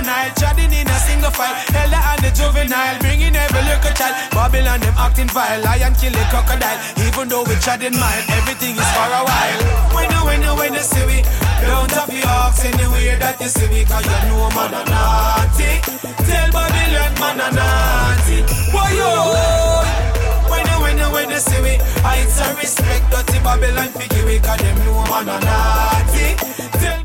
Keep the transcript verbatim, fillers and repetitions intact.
Nile, chatting in a single file. Ella and the juvenile, bringing every little child. Babylon them acting vile, lion kill a crocodile. Even though we chatting mile, everything is for a while. When you, when you, when you see we, don't have your ox anywhere that you see we, cause you know man a naughty. Tell Babylon man a naughty. Why yo? When you, when you, when you see we, I it's a respect, dirty Babylon figure we, cause them know man a naughty. Tell